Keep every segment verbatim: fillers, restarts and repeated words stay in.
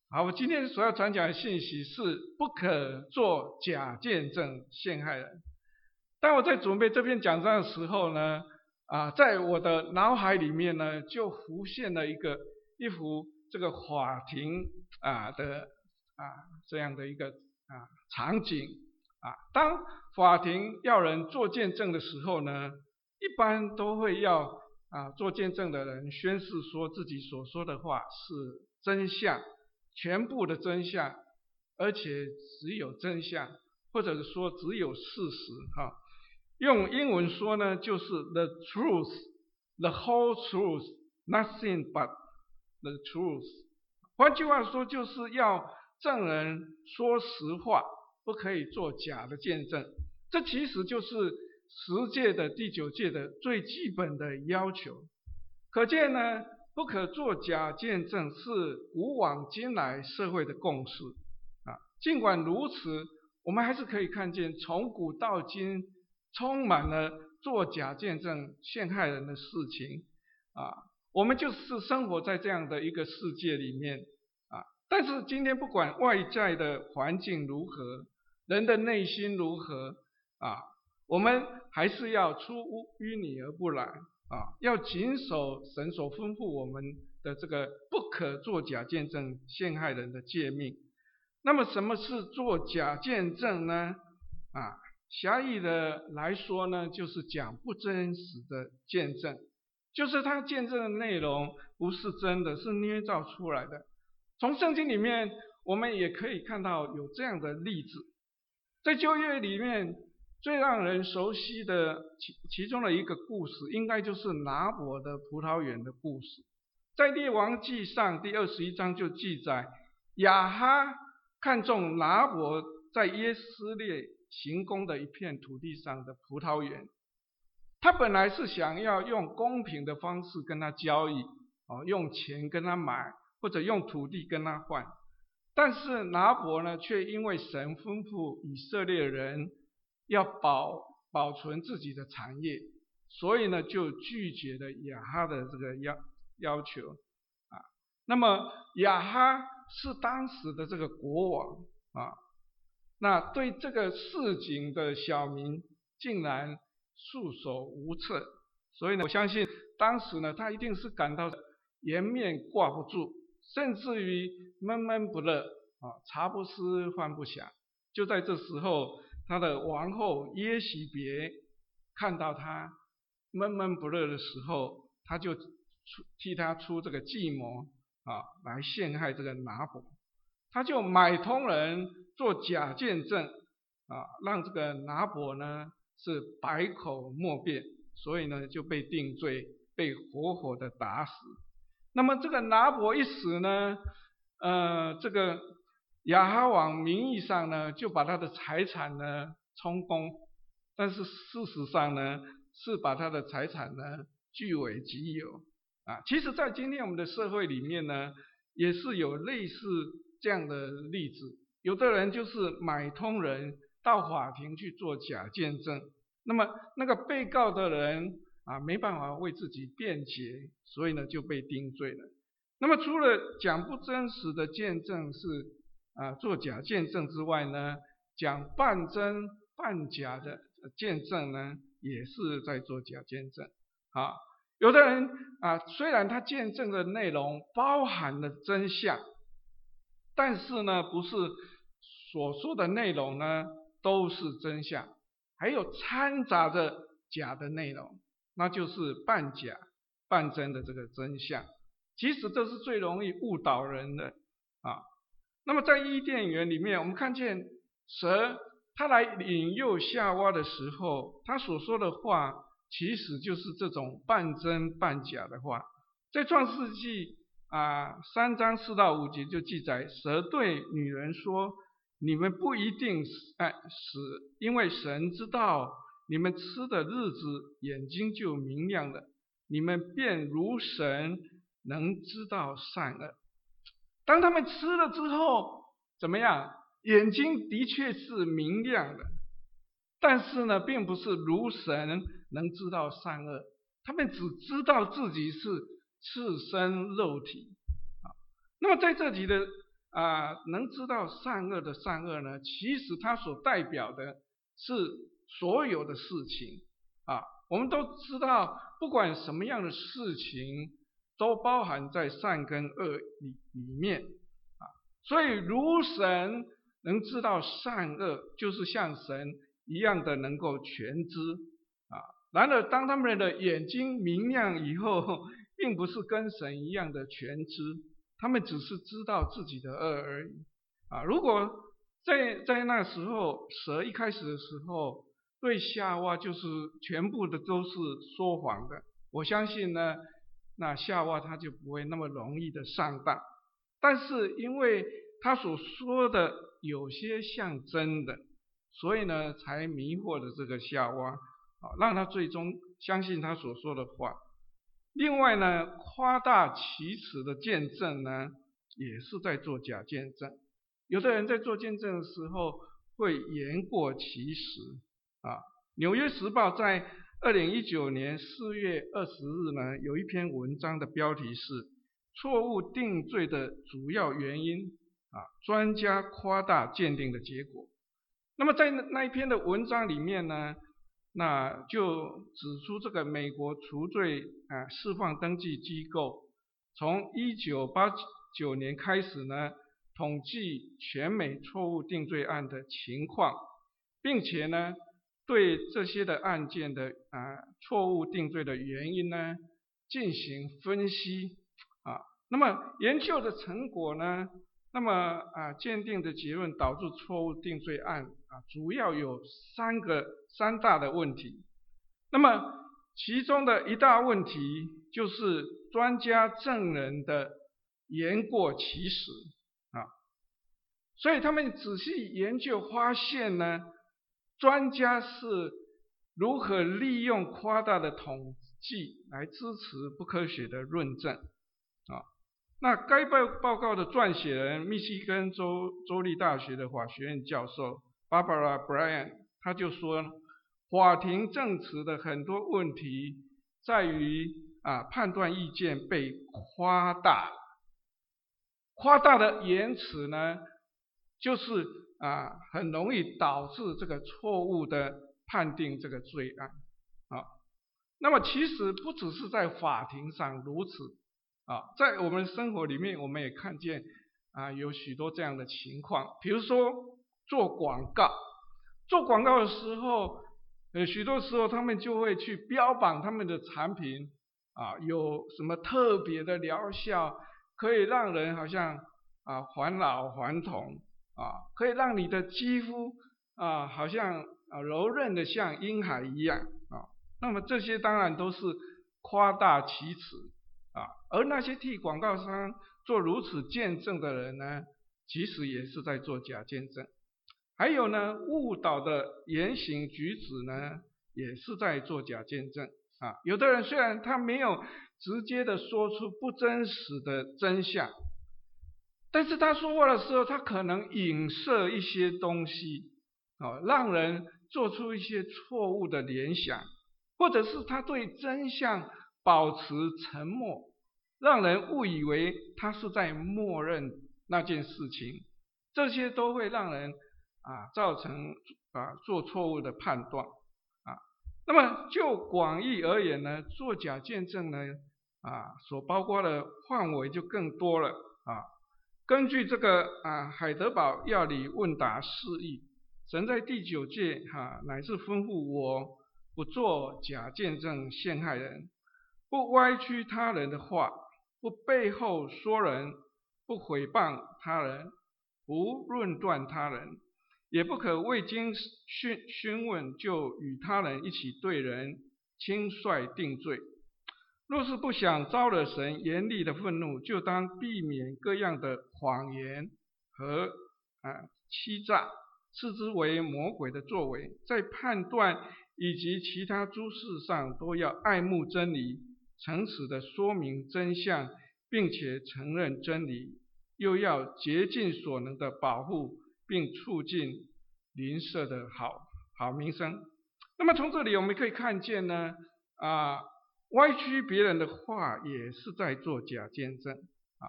好，我今天所要传讲的信息是不可做假见证陷害人。当我在准备这篇讲章的时候呢，啊，在我的脑海里面呢，就浮现了一个一幅这个法庭啊的啊这样的一个啊场景啊。当法庭要人做见证的时候呢，一般都会要啊做见证的人宣誓说自己所说的话是真相。全部的真相，而且只有真相，或者是说只有事实哈。用英文说呢，就是 the truth, the whole truth, nothing but the truth。换句话说，就是要证人说实话，不可以做假的见证。这其实就是十诫的第九诫的最基本的要求。可见呢，不可做假见证是古往今来社会的共识啊。尽管如此，我们还是可以看见从古到今充满了做假见证陷害人的事情啊。我们就是生活在这样的一个世界里面啊。但是今天不管外在的环境如何，人的内心如何啊，我们还是要出淤泥而不染。啊，要谨守神所吩咐我们的这个不可作假见证陷害人的诫命。那么什么是作假见证呢？啊，狭义的来说呢，就是讲不真实的见证，就是他见证的内容不是真的，是捏造出来的。从圣经里面我们也可以看到有这样的例子，在旧约里面最让人熟悉的其其中的一个故事，应该就是拿伯的葡萄园的故事。在列王记上第二十一章就记载，亚哈看中拿伯在耶斯列行宫的一片土地上的葡萄园，他本来是想要用公平的方式跟他交易，哦，用钱跟他买，或者用土地跟他换。但是拿伯呢，却因为神吩咐以色列人要保保存自己的产业，所以呢就拒绝了亚哈的这个要要求啊。那么亚哈是当时的这个国王啊，那对这个市井的小民竟然束手无策，所以呢我相信当时呢他一定是感到颜面挂不住，甚至于闷闷不乐啊，茶不思饭不想。就在这时候，他的王后耶洗别看到他闷闷不乐的时候，他就出替他出这个计谋啊，来陷害这个拿伯。他就买通人做假见证啊，让这个拿伯呢是百口莫辩，所以呢就被定罪，被活活的打死。那么这个拿伯一死呢，呃，这个亚哈王名义上呢就把他的财产呢充公，但是事实上呢是把他的财产呢据为己有啊。其实在今天我们的社会里面呢，也是有类似这样的例子，有的人就是买通人到法庭去做假见证，那么那个被告的人啊没办法为自己辩解，所以呢就被定罪了。那么除了讲不真实的见证是啊做假见证之外呢，讲半真半假的见证呢也是在做假见证啊。有的人啊虽然他见证的内容包含了真相，但是呢不是所说的内容呢都是真相，还有掺杂着假的内容，那就是半假半真的这个真相。其实这是最容易误导人的啊。那么在伊甸园里面，我们看见蛇他来引诱夏娃的时候，他所说的话其实就是这种半真半假的话。在创世纪啊三章四到五节就记载，蛇对女人说，你们不一定死，哎，死，因为神知道你们吃的日子眼睛就明亮了，你们便如神，能知道善恶。当他们吃了之后怎么样？眼睛的确是明亮的，但是呢并不是如神能知道善恶，他们只知道自己是赤身肉体啊。那么在这里的啊、呃、能知道善恶的善恶呢，其实它所代表的是所有的事情啊。我们都知道，不管什么样的事情，都包含在善跟恶里里面啊。所以如神能知道善恶，就是像神一样的能够全知啊。然而，当他们的眼睛明亮以后，并不是跟神一样的全知，他们只是知道自己的恶而已啊。如果在在那时候，蛇一开始的时候对夏娃就是全部的都是说谎的，我相信呢，那夏娃她就不会那么容易的上当。但是因为他所说的有些像真的，所以呢，才迷惑了这个夏娃啊，让他最终相信他所说的话。另外呢，夸大其词的见证呢，也是在做假见证。有的人在做见证的时候会言过其实啊。纽约时报在二零一九年四月二十日呢，有一篇文章的标题是错误定罪的主要原因啊，专家夸大鉴定的结果。那么在那一篇的文章里面呢，那就指出这个美国除罪啊释放登记机构从一九八九年开始呢，统计全美错误定罪案的情况，并且呢，对这些的案件的啊错误定罪的原因呢进行分析啊。那么研究的成果呢，那么啊鉴定的结论导致错误定罪案啊，主要有三个三大的问题。那么其中的一大问题就是专家证人的言过其实啊。所以他们仔细研究发现呢，专家是如何利用夸大的统计来支持不科学的论证啊。那该报报告的撰写人，密西根州州立大学的法学院教授 Barbara Bryant， 他就说，法庭证词的很多问题在于啊判断意见被夸大，夸大的言辞呢，就是啊很容易导致这个错误的判定这个罪案啊。那么其实不只是在法庭上如此啊，在我们生活里面，我们也看见啊有许多这样的情况。比如说做广告，做广告的时候，呃许多时候他们就会去标榜他们的产品啊有什么特别的疗效，可以让人好像啊返老还童啊，可以让你的肌肤啊好像啊柔韧的像婴孩一样啊。那么这些当然都是夸大其词啊，而那些替广告商做如此见证的人呢，其实也是在做假见证。还有呢，误导的言行举止呢，也是在做假见证啊。有的人虽然他没有直接的说出不真实的真相，但是他说话的时候，他可能影射一些东西啊，让人做出一些错误的联想，或者是他对真相保持沉默，让人误以为他是在默认那件事情，这些都会让人啊造成啊做错误的判断啊。那么就广义而言呢，做假见证呢啊所包括的范围就更多了啊。根据这个啊海德堡要理问答释义，神在第九诫哈、啊、乃是吩咐我不做假见证陷害人，不歪曲他人的话，不背后说人，不毁谤他人，不论断他人，也不可未经询询问就与他人一起对人轻率定罪。若是不想招惹神严厉的愤怒，就当避免各样的谎言和啊欺诈，视之为魔鬼的作为。在判断以及其他诸事上，都要爱慕真理，诚实的说明真相，并且承认真理，又要竭尽所能的保护并促进邻舍的好好名声。那么从这里我们可以看见呢，啊。歪曲别人的话也是在做假见证啊。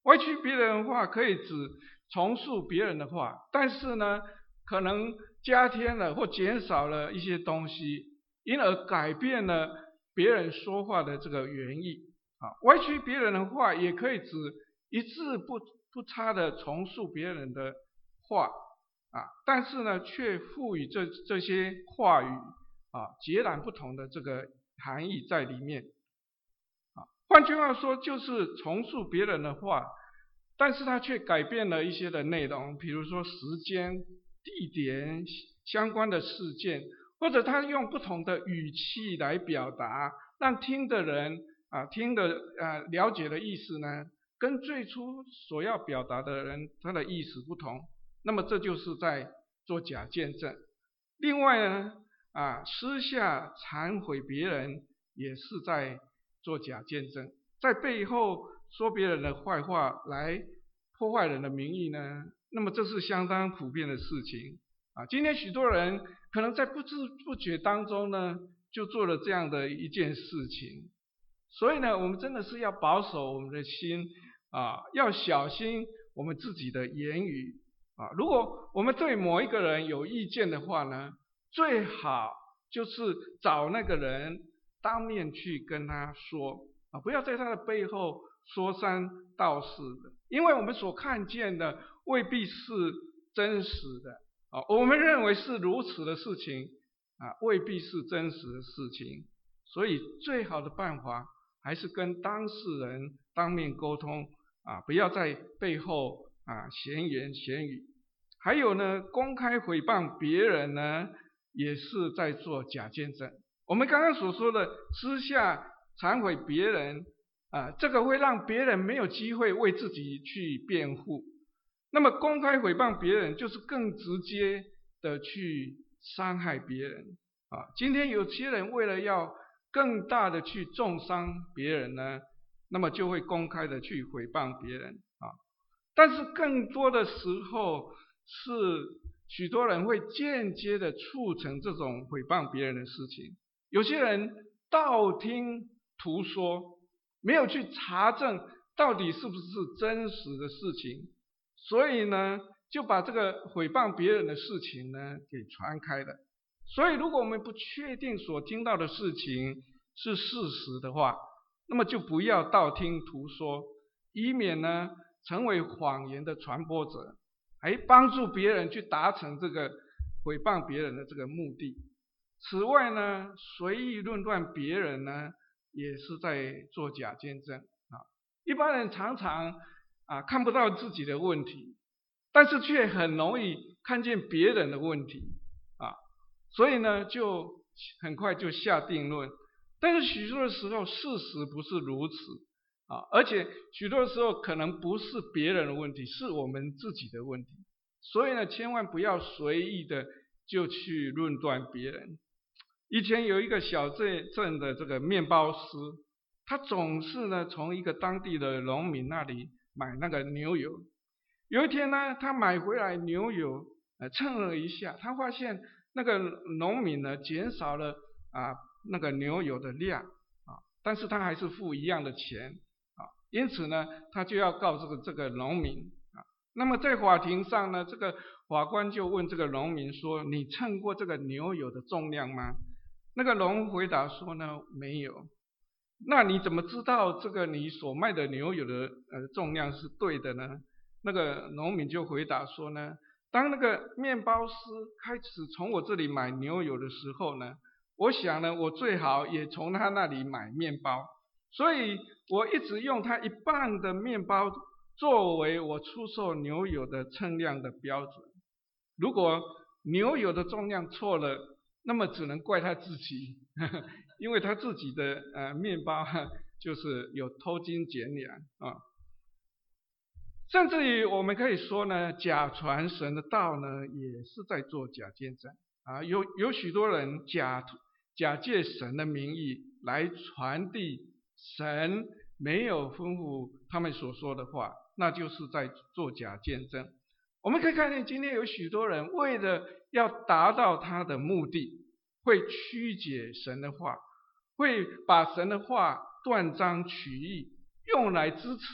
歪曲别人的话可以指重述别人的话，但是呢，可能加添了或减少了一些东西，因而改变了别人说话的这个原意啊。歪曲别人的话也可以指一字不不差的重述别人的话啊，但是呢，却赋予这这些话语啊截然不同的这个含义在里面啊。换句话说，就是重述别人的话，但是他却改变了一些的内容，比如说时间、地点、相关的事件，或者他用不同的语气来表达，让听的人啊听的啊了解的意思呢，跟最初所要表达的人他的意思不同，那么这就是在做假见证。另外呢啊私下忏悔别人也是在做假见证，在背后说别人的坏话来破坏人的名誉呢，那么这是相当普遍的事情啊。今天许多人可能在不知不觉当中呢，就做了这样的一件事情。所以呢，我们真的是要保守我们的心啊，要小心我们自己的言语啊。如果我们对某一个人有意见的话呢，最好就是找那个人当面去跟他说啊，不要在他的背后说三道四的，因为我们所看见的未必是真实的啊，我们认为是如此的事情啊，未必是真实的事情。所以最好的办法还是跟当事人当面沟通啊，不要在背后啊闲言闲语。还有呢，公开诽谤别人呢，也是在做假见证。我们刚刚所说的私下忏悔别人啊，这个会让别人没有机会为自己去辩护。那么公开诽谤别人，就是更直接的去伤害别人啊。今天有些人为了要更大的去重伤别人呢，那么就会公开的去诽谤别人啊。但是更多的时候是许多人会间接的促成这种诽谤别人的事情。有些人道听途说，没有去查证到底是不是真实的事情，所以呢，就把这个诽谤别人的事情呢给传开了。所以如果我们不确定所听到的事情是事实的话，那么就不要道听途说，以免呢成为谎言的传播者，还帮助别人去达成这个诽谤别人的这个目的。此外呢，随意论断别人呢，也是在做假见证啊。一般人常常啊看不到自己的问题，但是却很容易看见别人的问题啊，所以呢就很快就下定论。但是许多的时候事实不是如此啊，而且许多的时候可能不是别人的问题，是我们自己的问题。所以呢，千万不要随意的就去论断别人。以前有一个小镇镇的这个面包师，他总是呢从一个当地的农民那里买那个牛油。有一天呢，他买回来牛油，呃，称了一下，他发现那个农民呢减少了啊那个牛油的量啊，但是他还是付一样的钱啊，因此呢，他就要告这个这个农民啊。那么在法庭上呢，这个法官就问这个农民说：“你称过这个牛油的重量吗？”那个农回答说呢：“没有。”那你怎么知道这个你所卖的牛油的呃重量是对的呢？那个农民就回答说呢：“当那个面包师开始从我这里买牛油的时候呢，我想呢，我最好也从他那里买面包，所以我一直用他一半的面包作为我出售牛油的称量的标准。如果牛油的重量错了，那么只能怪他自己，呵呵，因为他自己的呃面包就是有偷斤减两啊。甚至于我们可以说呢，假传神的道呢，也是在做假见证啊。有有许多人假假借神的名义来传递神没有吩咐他们所说的话，那就是在做假见证。我们可以看见，今天有许多人为了要达到他的目的，会曲解神的话，会把神的话断章取义，用来支持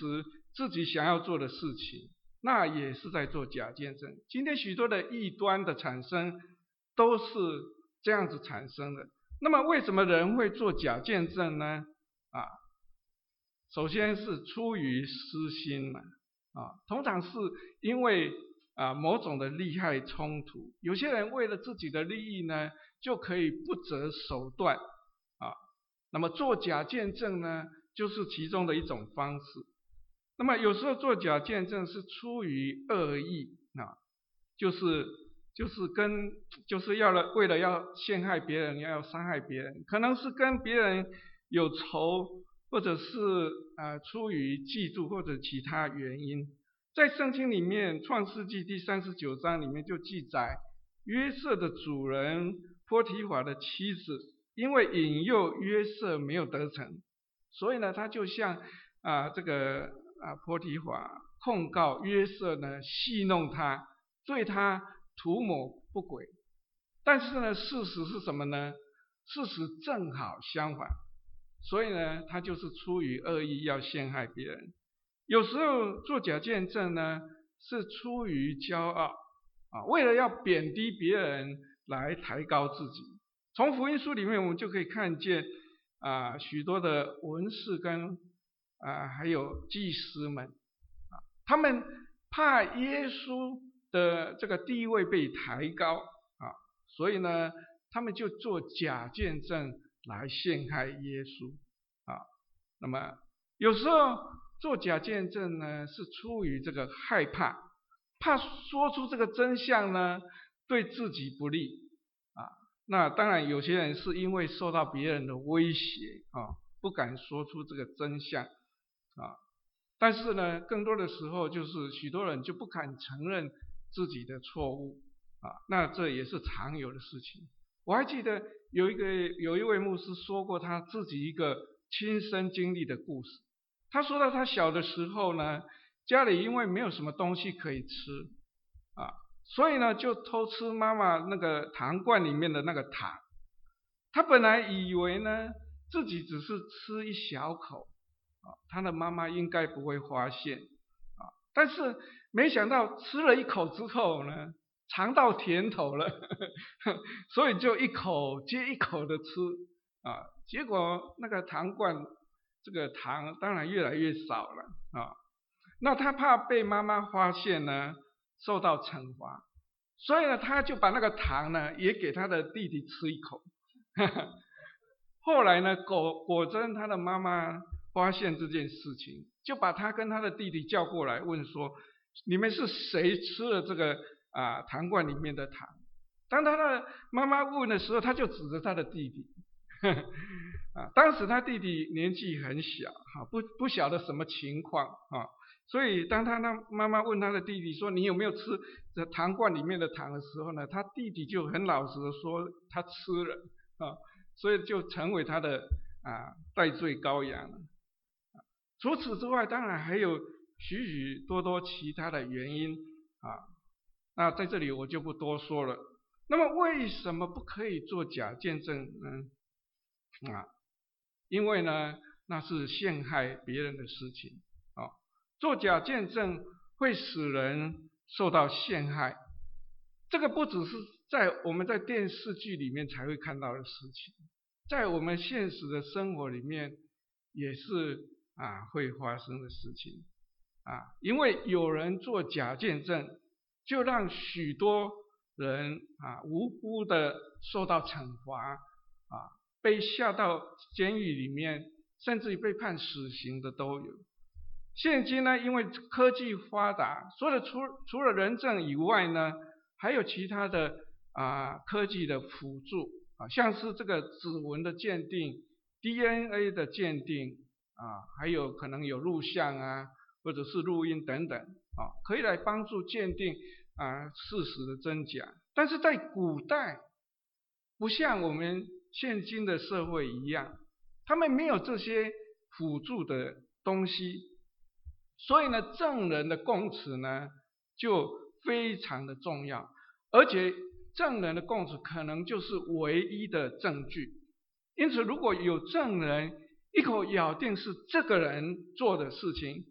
自己想要做的事情，那也是在做假见证。今天许多的异端的产生都是这样子产生的。那么为什么人会做假见证呢？啊，首先是出于私心嘛，啊，通常是因为啊某种的利害冲突，有些人为了自己的利益呢，就可以不择手段啊。那么做假见证呢，就是其中的一种方式。那么有时候做假见证是出于恶意啊，就是就是跟就是要了为了要陷害别人，要伤害别人，可能是跟别人有仇，或者是呃出于嫉妒或者其他原因。在圣经里面，创世纪第三十九章里面就记载，约瑟的主人波提乏的妻子，因为引诱约瑟没有得逞，所以呢，他就向啊、呃、这个啊波提乏控告约瑟呢戏弄他，对他图谋不轨。但是呢，事实是什么呢？事实正好相反。所以呢，他就是出于恶意要陷害别人。有时候做假见证呢，是出于骄傲啊，为了要贬低别人来抬高自己。从福音书里面我们就可以看见啊，许多的文士跟啊还有祭司们啊，他们怕耶稣的这个地位被抬高啊，所以呢，他们就做假见证来陷害耶稣啊。那么有时候做假见证呢，是出于这个害怕，怕说出这个真相呢，对自己不利啊。那当然有些人是因为受到别人的威胁啊，不敢说出这个真相啊。但是呢，更多的时候就是许多人就不敢承认自己的错误啊，那这也是常有的事情。我还记得有一个有一位牧师说过他自己一个亲身经历的故事。他说到他小的时候呢，家里因为没有什么东西可以吃啊，所以呢就偷吃妈妈那个糖罐里面的那个糖。他本来以为呢自己只是吃一小口啊，他的妈妈应该不会发现啊，但是没想到吃了一口之后呢，尝到甜头了，呵呵，所以就一口接一口的吃啊，结果那个糖罐这个糖当然越来越少了啊。那他怕被妈妈发现呢，受到惩罚，所以呢，他就把那个糖呢也给他的弟弟吃一口。呵呵，后来呢，果果真他的妈妈发现这件事情，就把他跟他的弟弟叫过来，问说：你们是谁吃了这个啊糖罐里面的糖？当他的妈妈问的时候，他就指着他的弟弟。呵呵，啊，当时他弟弟年纪很小，哈，不不晓得什么情况啊，所以当他那妈妈问他的弟弟说：你有没有吃这糖罐里面的糖的时候呢，他弟弟就很老实的说他吃了啊，所以就成为他的啊代罪羔羊了。除此之外，当然还有许许多多其他的原因啊，那在这里我就不多说了。那么为什么不可以做假见证呢？啊，因为呢，那是陷害别人的事情啊。做假见证会使人受到陷害，这个不只是在我们在电视剧里面才会看到的事情，在我们现实的生活里面也是啊会发生的事情啊。因为有人做假见证，就让许多人啊无辜的受到惩罚啊。被下到监狱里面，甚至于被判死刑的都有。现今呢，因为科技发达，所以除除了人证以外呢，还有其他的啊科技的辅助啊，像是这个指纹的鉴定、D N A 的鉴定啊，还有可能有录像啊，或者是录音等等啊，可以来帮助鉴定啊事实的真假。但是在古代，不像我们现今的社会一样，他们没有这些辅助的东西，所以呢，证人的供词呢就非常的重要，而且证人的供词可能就是唯一的证据。因此，如果有证人一口咬定是这个人做的事情，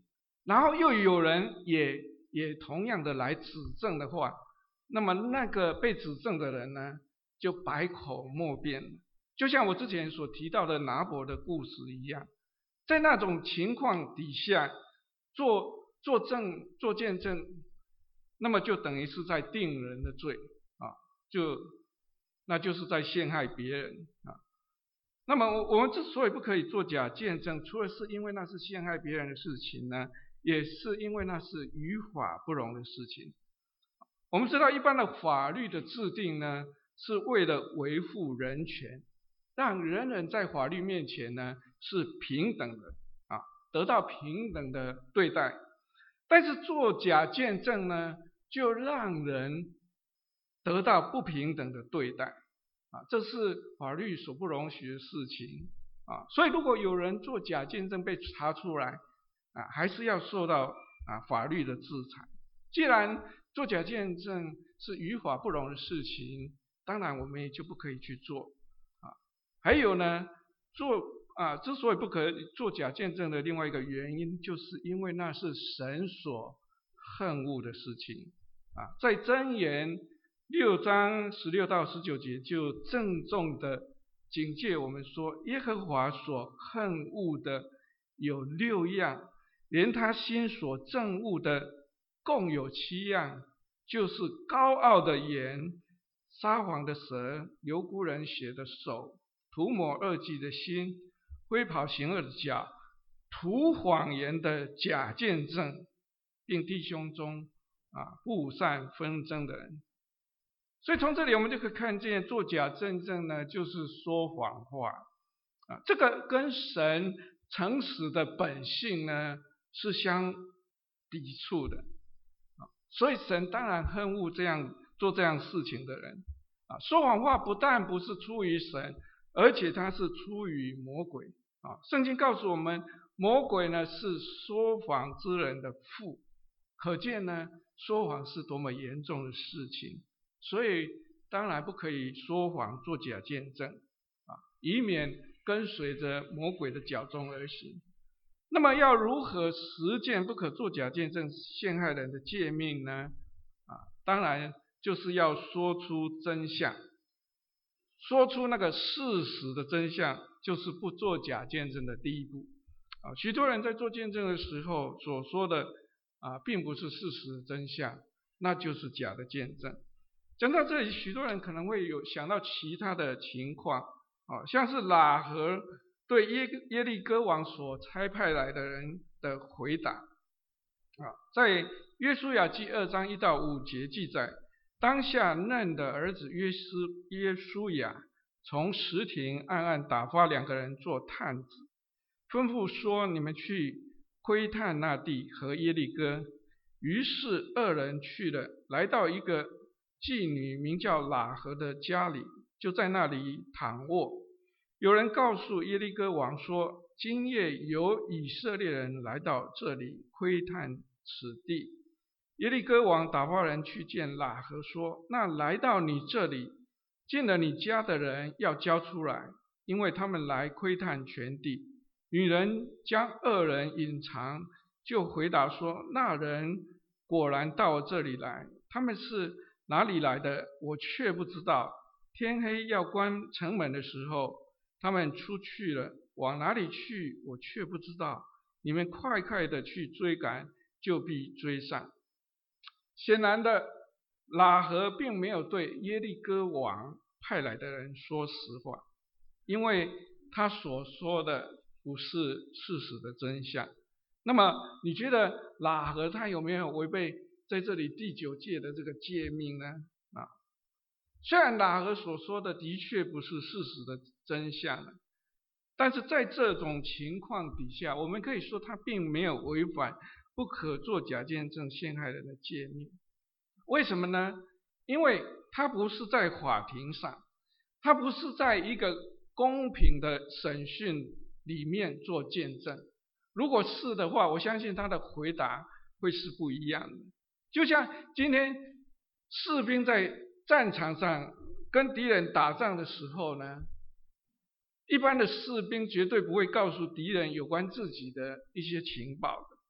然后又有人也也同样的来指证的话，那么那个被指证的人呢，就百口莫辩了。就像我之前所提到的拿伯的故事一样，在那种情况底下，做做证做见证，那么就等于是在定人的罪啊，就那就是在陷害别人啊。那么我我们之所以不可以做假见证，除了是因为那是陷害别人的事情呢，也是因为那是于法不容的事情。我们知道一般的法律的制定呢，是为了维护人权，让人人在法律面前呢是平等的啊，得到平等的对待。但是做假见证呢，就让人得到不平等的对待啊，这是法律所不容许的事情啊。所以如果有人做假见证被查出来啊，还是要受到啊法律的制裁。既然做假见证是于法不容的事情，当然我们也就不可以去做啊。还有呢，做啊之所以不可以做假见证的另外一个原因，就是因为那是神所恨恶的事情啊。在箴言六章十六到十九节就郑重的警戒我们说，耶和华所恨恶的有六样，连他心所憎恶的共有七样，就是高傲的言、撒谎的舌、流污人血的手、涂抹恶计的心、挥跑行恶的脚、吐谎言的假见证，并弟兄中啊不善纷争的人。所以从这里我们就可以看见，做假见证呢，就是说谎话啊，这个跟神诚实的本性呢是相抵触的啊。所以神当然恨恶这样做这样事情的人啊。说谎话不但不是出于神，而且它是出于魔鬼啊。圣经告诉我们，魔鬼呢是说谎之人的父，可见呢说谎是多么严重的事情。所以当然不可以说谎做假见证啊，以免跟随着魔鬼的脚踪而行。那么要如何实践不可做假见证陷害人的诫命呢？啊，当然就是要说出真相，说出那个事实的真相，就是不做假见证的第一步啊。许多人在做见证的时候所说的啊，并不是事实的真相，那就是假的见证。讲到这里，许多人可能会有想到其他的情况啊，像是喇合对耶耶利哥王所差派来的人的回答啊，在约书亚记二章一到五节记载，当下嫩的儿子约书约书亚从石亭暗暗打发两个人做探子，吩咐说：你们去窥探那地和耶利哥。于是二人去了，来到一个妓女名叫喇合的家里，就在那里躺卧。有人告诉耶利哥王说，今夜有以色列人来到这里窥探此地。耶利哥王打发人去见喇合说，那来到你这里进了你家的人要交出来，因为他们来窥探全地。女人将二人隐藏，就回答说，那人果然到我这里来，他们是哪里来的我却不知道。天黑要关城门的时候，他们出去了，往哪里去我却不知道。你们快快的去追赶，就必追上。显然的，喇合并没有对耶利哥王派来的人说实话，因为他所说的不是事实的真相。那么你觉得喇合他有没有违背在这里第九诫的这个诫命呢？啊，虽然喇合所说的的确不是事实的真相，但是在这种情况底下，我们可以说他并没有违反不可做假见证陷害人的诫命。为什么呢？因为他不是在法庭上，他不是在一个公平的审讯里面做见证。如果是的话，我相信他的回答会是不一样的。就像今天士兵在战场上跟敌人打仗的时候呢，一般的士兵绝对不会告诉敌人有关自己的一些情报的。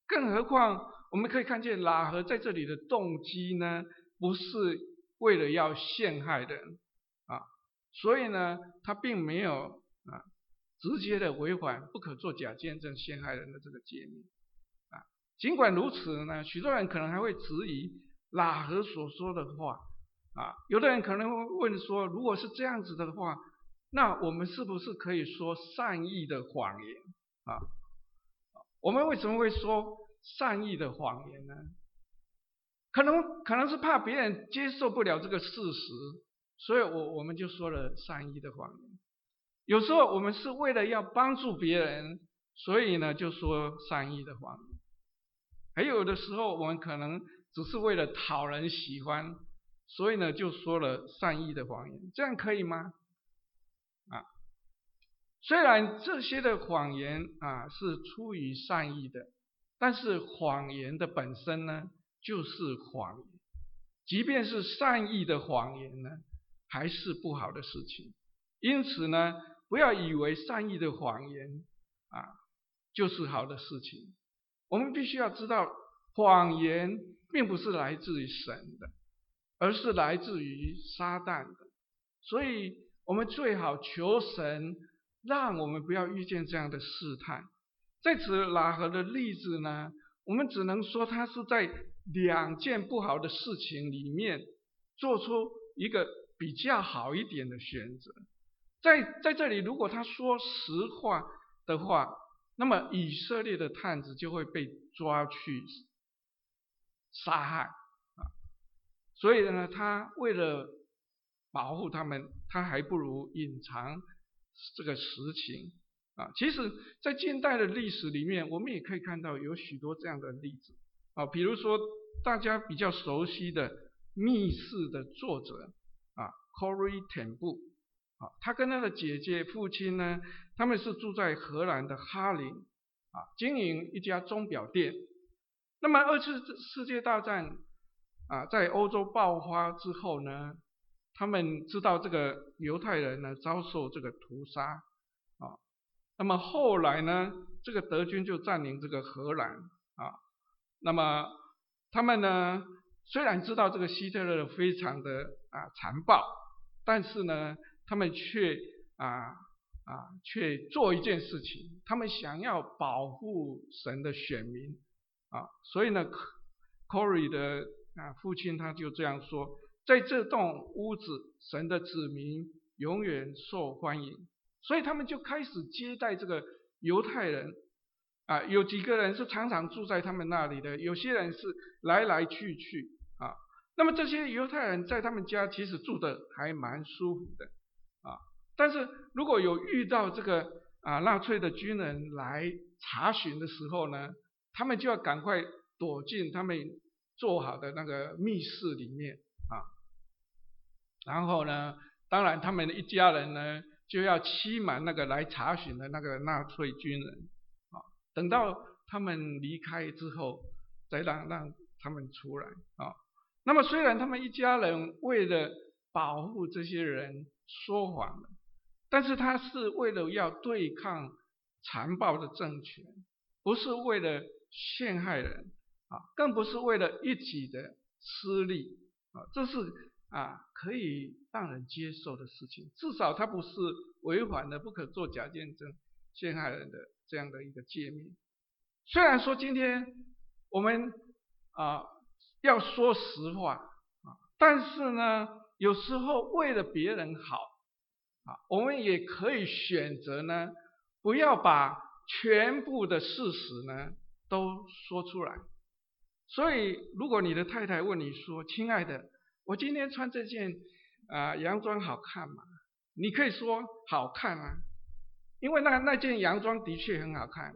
更何况我们可以看见喇合在这里的动机呢，不是为了要陷害人啊，所以呢，他并没有啊直接的违反不可作假见证陷害人的这个诫命啊。尽管如此呢，许多人可能还会质疑喇合所说的话啊。有的人可能会问说，如果是这样子的话，那我们是不是可以说善意的谎言啊？我们为什么会说善意的谎言呢？可能可能是怕别人接受不了这个事实，所以我我们就说了善意的谎言。有时候我们是为了要帮助别人，所以呢就说善意的谎言。还有的时候我们可能只是为了讨人喜欢，所以呢就说了善意的谎言。这样可以吗？啊，虽然这些的谎言啊是出于善意的，但是谎言的本身呢就是谎言，即便是善意的谎言呢，还是不好的事情。因此呢，不要以为善意的谎言啊就是好的事情。我们必须要知道，谎言并不是来自于神的，而是来自于撒旦的。所以我们最好求神，让我们不要遇见这样的试探。在此喇合的例子呢，我们只能说他是在两件不好的事情里面做出一个比较好一点的选择。在在这里，如果他说实话的话，那么以色列的探子就会被抓去杀害啊。所以呢，他为了保护他们，他还不如隐藏这个实情啊。其实在近代的历史里面，我们也可以看到有许多这样的例子啊，比如说大家比较熟悉的密室的作者啊 Corrie ten Boom 啊，他跟他的姐姐父亲呢，他们是住在荷兰的哈林啊，经营一家钟表店。那么二次世界大战啊，在欧洲爆发之后呢，他们知道这个犹太人呢遭受这个屠杀啊，那么后来呢，这个德军就占领这个荷兰啊，那么他们呢虽然知道这个希特勒非常的啊残暴，但是呢，他们却啊啊却做一件事情，他们想要保护神的选民啊，所以呢 ，Corrie 的啊父亲他就这样说，在这栋屋子，神的子民永远受欢迎。所以他们就开始接待这个犹太人啊，有几个人是常常住在他们那里的，有些人是来来去去啊。那么这些犹太人在他们家其实住的还蛮舒服的啊，但是如果有遇到这个啊纳粹的军人来查询的时候呢，他们就要赶快躲进他们做好的那个密室里面啊，然后呢，当然他们一家人呢就要欺瞒那个来查询的那个纳粹军人啊，等到他们离开之后，再让让他们出来啊。那么虽然他们一家人为了保护这些人说谎了，但是他是为了要对抗残暴的政权，不是为了陷害人啊，更不是为了一己的私利啊，这是啊可以让人接受的事情，至少他不是违反了不可作假见证陷害人的这样的一个诫命。虽然说今天我们啊要说实话啊，但是呢，有时候为了别人好啊，我们也可以选择呢，不要把全部的事实呢都说出来。所以，如果你的太太问你说：“亲爱的，我今天穿这件啊、呃、洋装好看吗？”你可以说好看啊，因为那那件洋装的确很好看。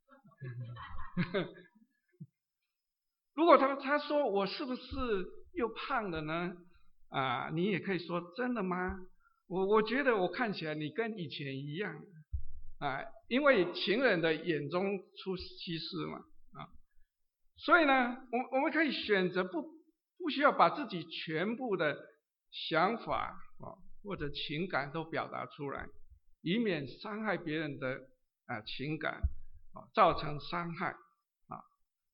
如果他他说我是不是又胖了呢？啊，你也可以说真的吗？我我觉得我看起来你跟以前一样啊，因为情人的眼中出西施嘛啊，所以呢，我我们可以选择不不需要把自己全部的想法啊或者情感都表达出来，以免伤害别人的啊情感啊，造成伤害。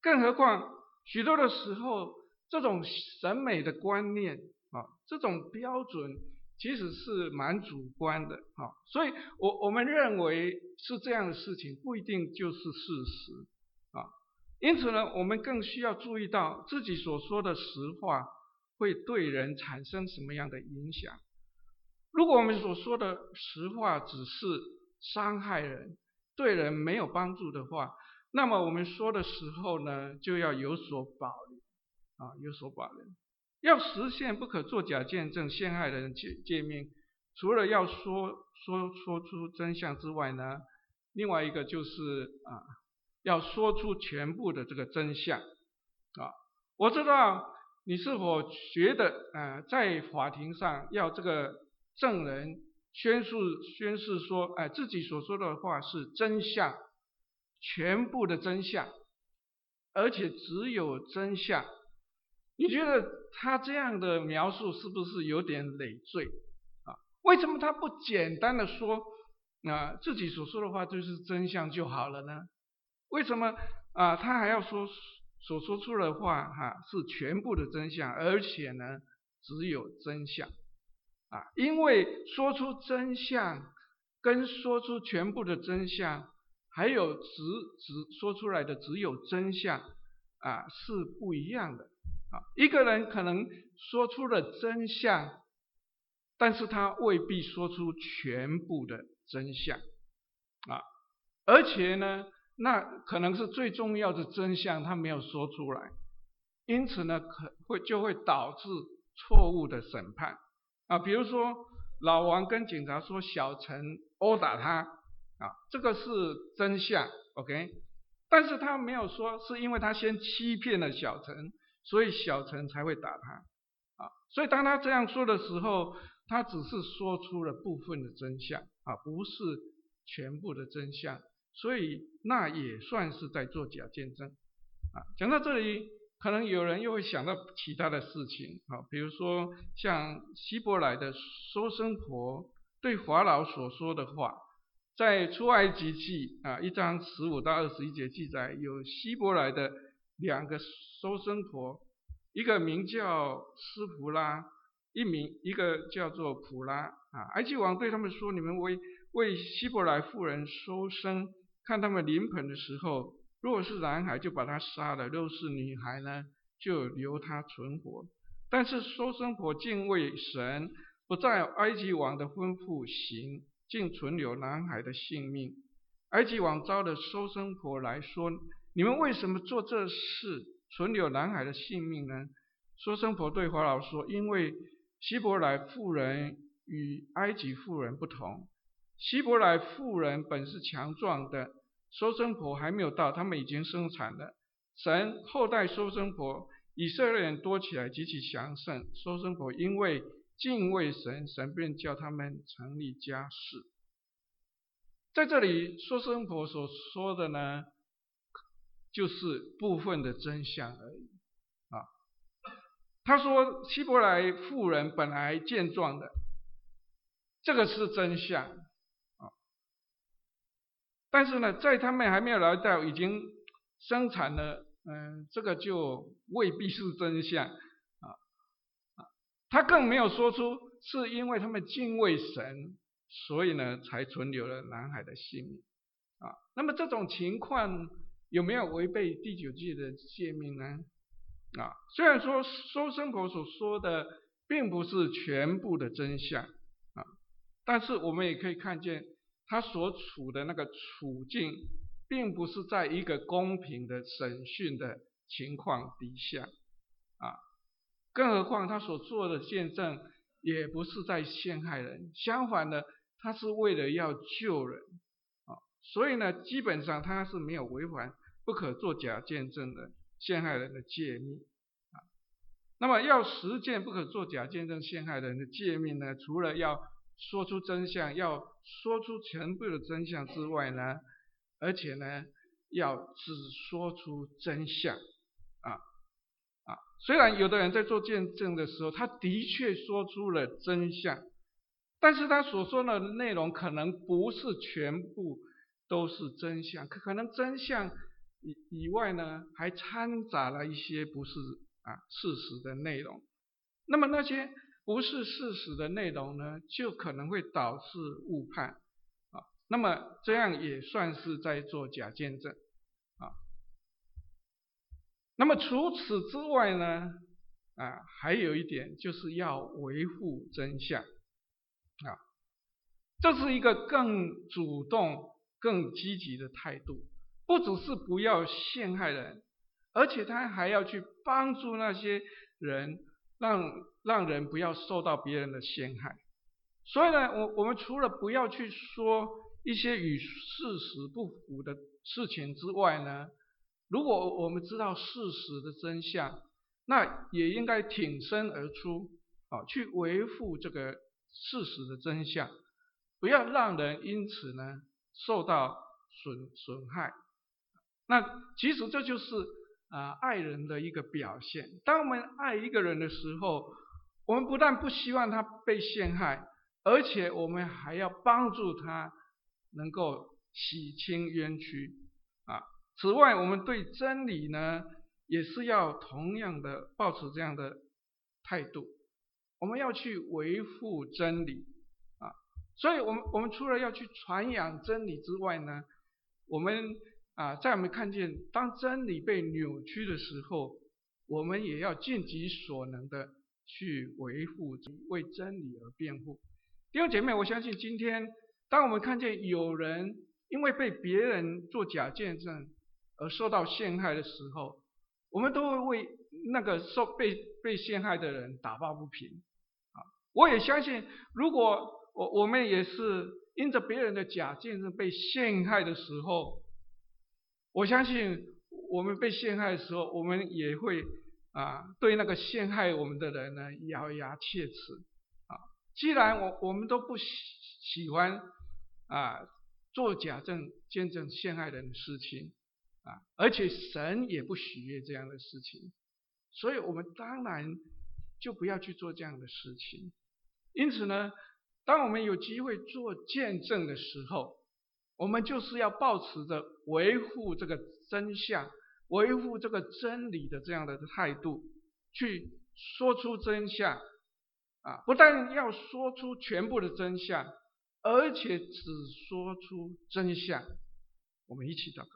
更何况许多的时候，这种审美的观念啊，这种标准其实是蛮主观的啊，所以我我们认为是这样的事情，不一定就是事实啊。因此呢，我们更需要注意到自己所说的实话会对人产生什么样的影响。如果我们所说的实话只是伤害人，对人没有帮助的话，那么我们说的时候呢，就要有所保留啊，有所保留。要实现不可作假见证陷害人的诫诫命，除了要说说说出真相之外呢，另外一个就是啊，要说出全部的这个真相啊。我知道你是否觉得啊，在法庭上要这个证人宣誓宣誓说，哎，自己所说的话是真相，全部的真相，而且只有真相。你觉得他这样的描述是不是有点累赘啊？为什么他不简单的说啊，自己所说的话就是真相就好了呢？为什么啊他还要说所说出的话哈、啊、是全部的真相，而且呢只有真相啊？因为说出真相跟说出全部的真相，还有只只说出来的只有真相啊是不一样的。啊，一个人可能说出了真相，但是他未必说出全部的真相啊，而且呢，那可能是最重要的真相他没有说出来，因此呢，可会就会导致错误的审判啊。比如说，老王跟警察说小陈殴打他啊，这个是真相 ，OK， 但是他没有说是因为他先欺骗了小陈，所以小陈才会打他啊，所以当他这样说的时候，他只是说出了部分的真相啊，不是全部的真相，所以那也算是在做假见证啊。讲到这里，可能有人又会想到其他的事情啊，比如说像希伯来的收生婆对法老所说的话，在出埃及记啊一章十五到二十一节记载，有希伯来的两个收生婆，一个名叫斯弗拉，一名一个叫做普拉啊。埃及王对他们说：“你们为为希伯来妇人收生，看他们临盆的时候，如果是男孩就把他杀了，若是女孩呢，就留他存活。但是收生婆敬畏神，不在埃及王的吩咐行，竟存留男孩的性命。埃及王招了收生婆来说：你们为什么做这事，存留男孩的性命呢？收生婆对法老说：因为希伯来妇人与埃及妇人不同，希伯来妇人本是强壮的，收生婆还没有到，他们已经生产了。神后代收生婆，以色列人多起来极其强盛，收生婆因为敬畏神，神便叫他们成立家室。在这里收生婆所说的呢，就是部分的真相而已啊。他说希伯来妇人本来健壮的，这个是真相啊。但是呢，在他们还没有来到已经生产了，嗯，这个就未必是真相啊。他更没有说出是因为他们敬畏神，所以呢才存留了男孩的性命啊。那么这种情况有没有违背第九诫的诫命呢？啊，虽然说收生婆所说的并不是全部的真相啊，但是我们也可以看见他所处的那个处境，并不是在一个公平的审讯的情况底下啊。更何况他所做的见证也不是在陷害人，相反的，他是为了要救人啊，所以呢，基本上他是没有违反不可作假见证的陷害人的诫命啊。那么要实践不可作假见证陷害人的诫命呢，除了要说出真相，要说出全部的真相之外呢，而且呢，要只说出真相啊。啊，虽然有的人在做见证的时候，他的确说出了真相，但是他所说的内容可能不是全部都是真相，可能真相以以外呢，还掺杂了一些不是啊事实的内容。那么那些不是事实的内容呢，就可能会导致误判啊。那么这样也算是在做假见证啊。那么除此之外呢，啊，还有一点就是要维护真相啊，这是一个更主动、更积极的态度。不只是不要陷害人，而且他还要去帮助那些人，让让人不要受到别人的陷害。所以呢，我我们除了不要去说一些与事实不符的事情之外呢，如果我们知道事实的真相，那也应该挺身而出啊，去维护这个事实的真相，不要让人因此呢受到损损害。那其实这就是啊、呃、爱人的一个表现。当我们爱一个人的时候，我们不但不希望他被陷害，而且我们还要帮助他能够洗清冤屈啊。此外，我们对真理呢，也是要同样的抱持这样的态度，我们要去维护真理啊。所以我们我们除了要去传扬真理之外呢，我们啊，在我们看见当真理被扭曲的时候，我们也要尽己所能的去维护，为真理而辩护。弟兄姐妹，我相信今天当我们看见有人因为被别人做假见证而受到陷害的时候，我们都会为那个受被被陷害的人打抱不平啊。我也相信，如果我我们也是因着别人的假见证被陷害的时候，我相信我们被陷害的时候，我们也会啊对那个陷害我们的人呢咬牙切齿啊。既然我我们都不喜喜欢啊做假证见证陷害人的事情啊，而且神也不喜悦这样的事情，所以我们当然就不要去做这样的事情。因此呢，当我们有机会做见证的时候，我们就是要抱持着维护这个真相、维护这个真理的这样的态度，去说出真相啊！不但要说出全部的真相，而且只说出真相。我们一起祷告。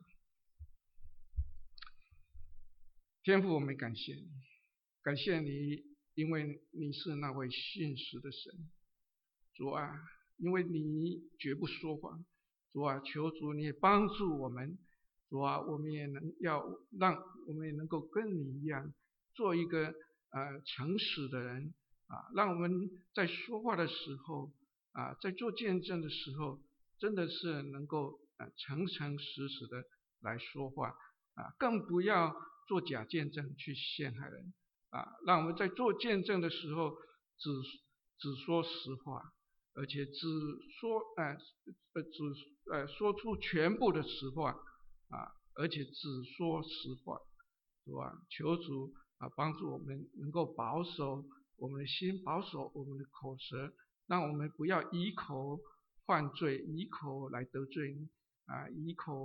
天父，我们感谢你，感谢你，因为你是那位信实的神。主啊，因为你绝不说谎。主啊，求主你也帮助我们。主啊，我们也能要让我们也能够跟你一样，做一个呃诚实的人啊，让我们在说话的时候啊，在做见证的时候，真的是能够呃诚诚实实的来说话啊，更不要做假见证去陷害人啊。让我们在做见证的时候，只只说实话。而且只说呃呃只呃说出全部的实话啊，而且只说实话，是吧？求主啊帮助我们能够保守我们的心，保守我们的口舌，让我们不要以口犯罪，以口来得罪你啊，以口